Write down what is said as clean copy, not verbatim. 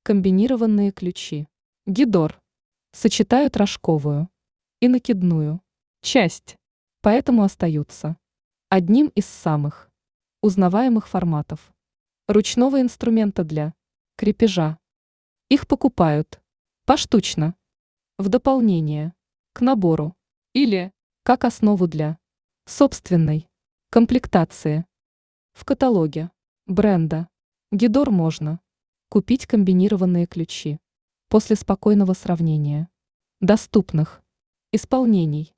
Комбинированные ключи. Гидор. Сочетают рожковую и накидную часть, поэтому остаются одним из самых узнаваемых форматов ручного инструмента для крепежа. Их покупают поштучно, в дополнение к набору или как основу для собственной комплектации. В каталоге бренда Гидор можно купить комбинированные ключи после спокойного сравнения доступных исполнений.